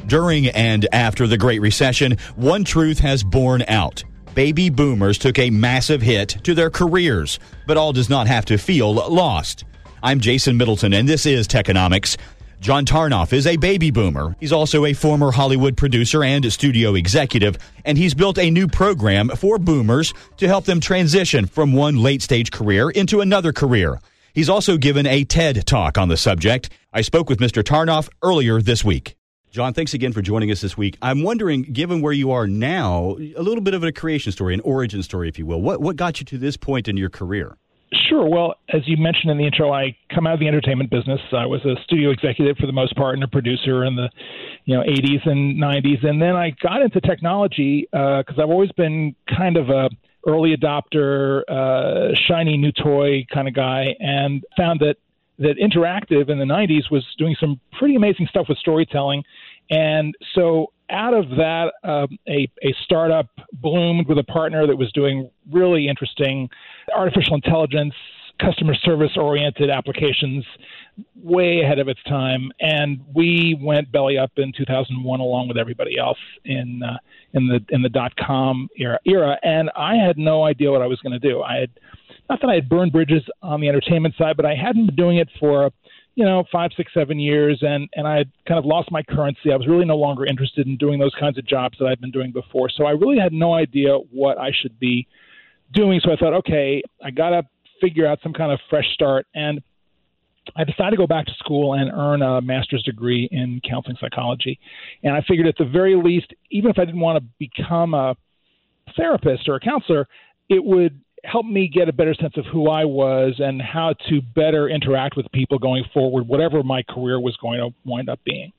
During and after the Great Recession, one truth has borne out. Baby boomers took a massive hit to their careers, but all does not have to feel lost. I'm Jason Middleton, and this is Techonomics. John Tarnoff is a baby boomer. He's also a former Hollywood producer and studio executive, and he's built a new program for boomers to help them transition from one late-stage career into another career. He's also given a TED Talk on the subject. I spoke with Mr. Tarnoff earlier this week. John, thanks again for joining us this week. I'm wondering, given where you are now, a little bit of a creation story, an origin story, if you will. What got you to this point in your career? Sure. Well, as you mentioned in the intro, I come out of the entertainment business. I was a studio executive for the most part and a producer in the 80s and 90s. And then I got into technology because I've always been kind of a early adopter, shiny new toy kind of guy, and found that Interactive in the 90s was doing some pretty amazing stuff with storytelling. And so out of that, a startup bloomed with a partner that was doing really interesting artificial intelligence, customer service-oriented applications way ahead of its time. And we went belly up in 2001 along with everybody else in the dot-com era. And I had no idea what I was going to do. Not that I had burned bridges on the entertainment side, but I hadn't been doing it for 5, 6, 7 years, and I had kind of lost my currency. I was really no longer interested in doing those kinds of jobs that I'd been doing before. So I really had no idea what I should be doing. So I thought, okay, I got to figure out some kind of fresh start. And I decided to go back to school and earn a master's degree in counseling psychology. And I figured at the very least, even if I didn't want to become a therapist or a counselor, it would help me get a better sense of who I was and how to better interact with people going forward, whatever my career was going to wind up being.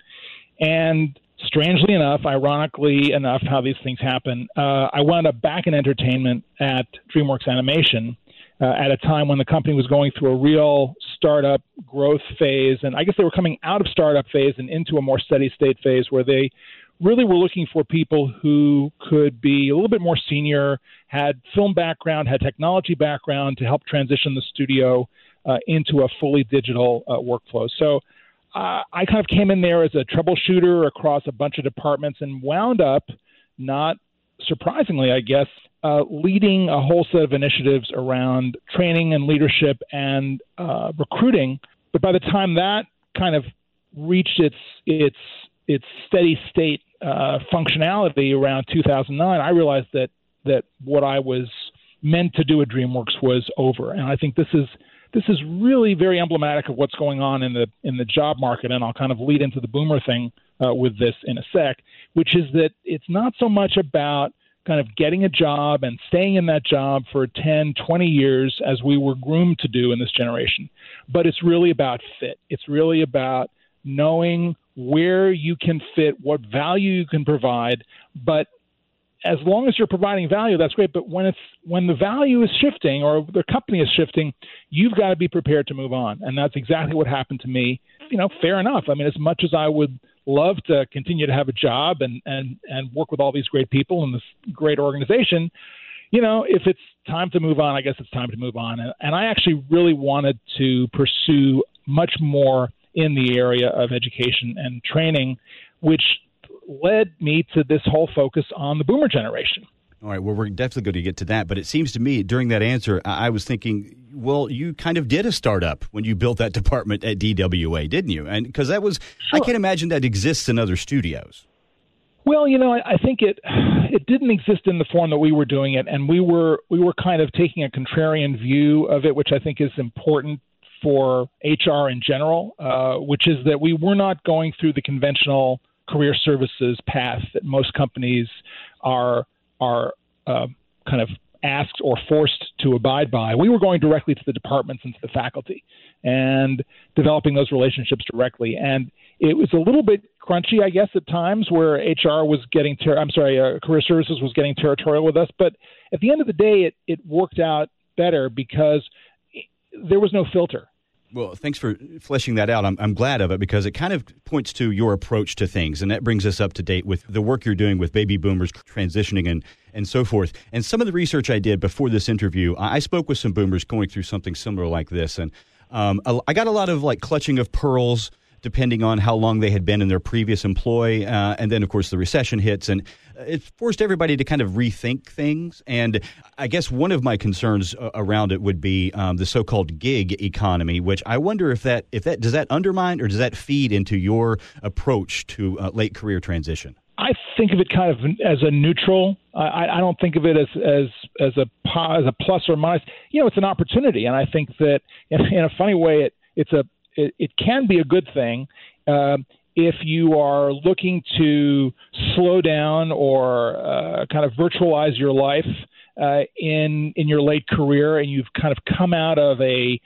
And strangely enough, ironically enough, how these things happen, I wound up back in entertainment at DreamWorks Animation at a time when the company was going through a real startup growth phase. And I guess they were coming out of startup phase and into a more steady state phase where they really were looking for people who could be a little bit more senior, had film background, had technology background to help transition the studio into a fully digital workflow. So I kind of came in there as a troubleshooter across a bunch of departments and wound up, not surprisingly, I guess, leading a whole set of initiatives around training and leadership and recruiting. But by the time that kind of reached its steady state functionality around 2009, I realized that what I was meant to do at DreamWorks was over. And I think this is really very emblematic of what's going on in the job market. And I'll kind of lead into the boomer thing with this in a sec, which is that it's not so much about kind of getting a job and staying in that job for 10, 20 years as we were groomed to do in this generation, but it's really about fit. It's really about knowing where you can fit, what value you can provide. But as long as you're providing value, that's great. But when the value is shifting or the company is shifting, you've got to be prepared to move on. And that's exactly what happened to me. Fair enough. I mean, as much as I would love to continue to have a job and work with all these great people in this great organization, if it's time to move on, I guess it's time to move on. And I actually really wanted to pursue much more in the area of education and training, which led me to this whole focus on the boomer generation. All right, well, we're definitely going to get to that, but it seems to me during that answer, I was thinking, well, you kind of did a startup when you built that department at DWA, didn't you? And because that was, sure. I can't imagine that exists in other studios. Well, I think it didn't exist in the form that we were doing it, and we were kind of taking a contrarian view of it, which I think is important for HR in general, which is that we were not going through the conventional career services path that most companies are kind of asked or forced to abide by. We were going directly to the departments and to the faculty and developing those relationships directly. And it was a little bit crunchy, I guess, at times where HR was getting, career services was getting territorial with us. But at the end of the day, it worked out better because there was no filter. Well, thanks for fleshing that out. I'm glad of it because it kind of points to your approach to things, and that brings us up to date with the work you're doing with baby boomers transitioning and so forth. And some of the research I did before this interview, I spoke with some boomers going through something similar like this, and I got a lot of like clutching of pearls, depending on how long they had been in their previous employ. And then, of course, the recession hits, and it forced everybody to kind of rethink things. And I guess one of my concerns around it would be the so-called gig economy, which I wonder if that does that undermine or does that feed into your approach to late career transition? I think of it kind of as a neutral. I don't think of it as a plus or minus. It's an opportunity, and I think that in a funny way, it can be a good thing if you are looking to slow down or kind of virtualize your life in your late career, and you've kind of come out of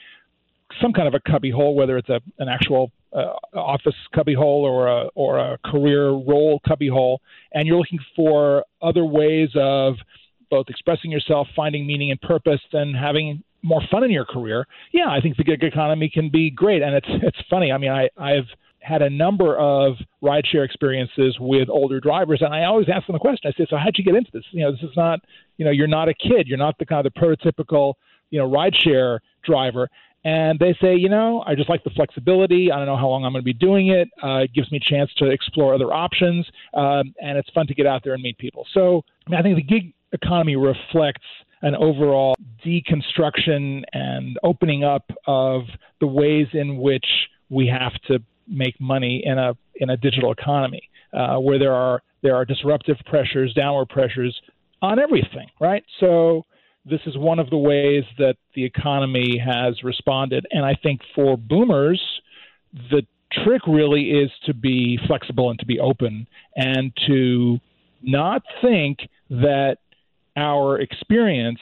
some kind of a cubbyhole, whether it's an actual office cubbyhole or a career role cubbyhole, and you're looking for other ways of both expressing yourself, finding meaning and purpose, and having more fun in your career. Yeah, I think the gig economy can be great, and it's funny. I mean, I've had a number of rideshare experiences with older drivers, and I always ask them the question. I say, "So how'd you get into this? This is not, you're not a kid. You're not the kind of the prototypical, rideshare driver." And they say, I just like the flexibility. I don't know how long I'm going to be doing it. It gives me a chance to explore other options, and it's fun to get out there and meet people. So, I think the gig economy reflects an overall deconstruction and opening up of the ways in which we have to make money in a digital economy, where there are disruptive pressures, downward pressures on everything, right? So this is one of the ways that the economy has responded. And I think for boomers, the trick really is to be flexible and to be open and to not think that our experience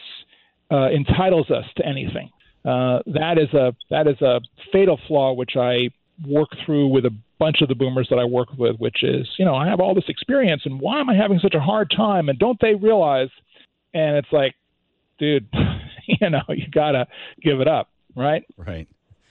entitles us to anything. That is a fatal flaw, which I work through with a bunch of the boomers that I work with, which is, I have all this experience, and why am I having such a hard time? And don't they realize? And it's like, dude, you gotta give it up, right? Right.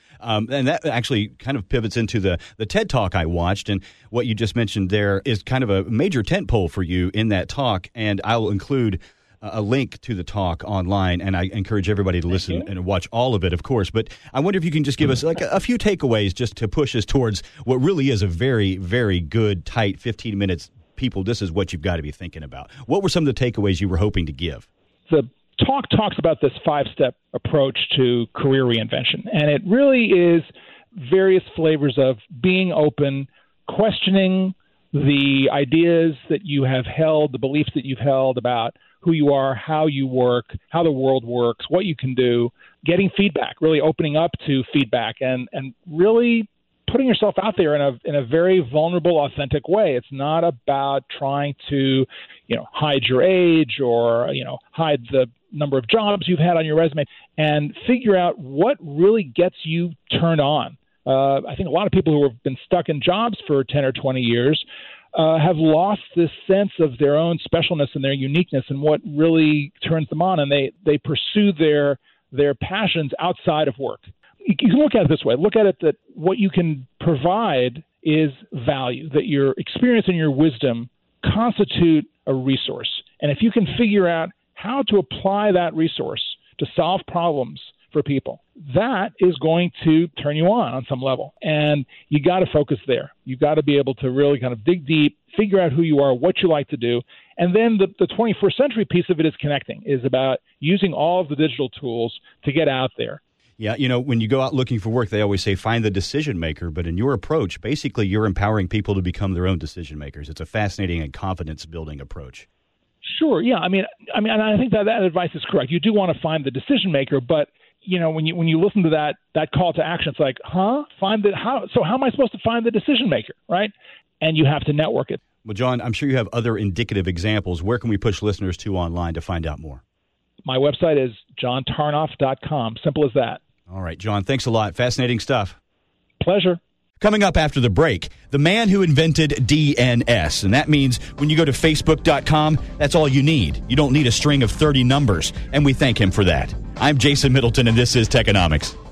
And that actually kind of pivots into the TED Talk I watched, and what you just mentioned there is kind of a major tentpole for you in that talk, and I will include a link to the talk online, and I encourage everybody to listen and watch all of it, of course. But I wonder if you can just give us like a few takeaways just to push us towards what really is a very, very good, tight 15 minutes. People, this is what you've got to be thinking about. What were some of the takeaways you were hoping to give? The talk talks about this 5-step approach to career reinvention, and it really is various flavors of being open, questioning the ideas that you have held, the beliefs that you've held about who you are, how you work, how the world works, what you can do, getting feedback, really opening up to feedback, and really putting yourself out there in a very vulnerable, authentic way. It's not about trying to, hide your age or, hide the number of jobs you've had on your resume, and figure out what really gets you turned on. I think a lot of people who have been stuck in jobs for 10 or 20 years have lost this sense of their own specialness and their uniqueness and what really turns them on, and they pursue their passions outside of work. You can look at it this way. Look at it that what you can provide is value, that your experience and your wisdom constitute a resource. And if you can figure out how to apply that resource to solve problems for people, that is going to turn you on some level. And you got to focus there. You've got to be able to really kind of dig deep, figure out who you are, what you like to do. And then the 21st century piece of it is connecting, is about using all of the digital tools to get out there. Yeah, when you go out looking for work, they always say find the decision maker. But in your approach, basically you're empowering people to become their own decision makers. It's a fascinating and confidence building approach. Sure. Yeah. I mean, I think that advice is correct. You do want to find the decision maker, but when you listen to that call to action, it's like, how am I supposed to find the decision maker, right? And you have to network it. Well, John, I'm sure you have other indicative examples. Where can we push listeners to online to find out more? My website is johntarnoff.com. Simple as that. All right, John, thanks a lot. Fascinating stuff. Pleasure. Coming up after the break, the man who invented DNS. And that means when you go to Facebook.com, that's all you need. You don't need a string of 30 numbers. And we thank him for that. I'm Jason Middleton, and this is Techonomics.